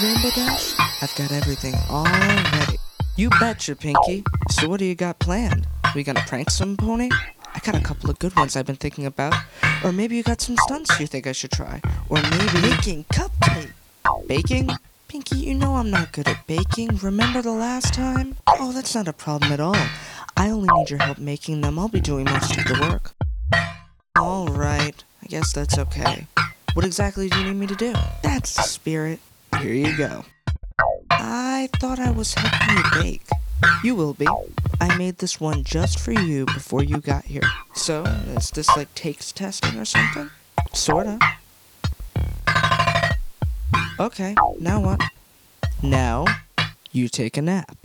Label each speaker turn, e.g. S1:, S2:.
S1: Rainbow Dash? I've got everything all ready. You betcha, Pinky. So what do you got planned? We gonna prank some pony? I got a couple of good ones I've been thinking about. Or maybe you got some stunts you think I should try. Or maybe making cupcake. Baking? Pinky, you know I'm not good at baking. Remember the last time? Oh, that's not a problem at all. I only need your help making them. I'll be doing most of the work. Alright, I guess that's okay. What exactly do you need me to do? That's the spirit. Here you go. I thought I was helping you bake. You will be. I made this one just for you before you got here. So, is this like taste testing or something? Sorta. Okay, now what? Now, you take a nap.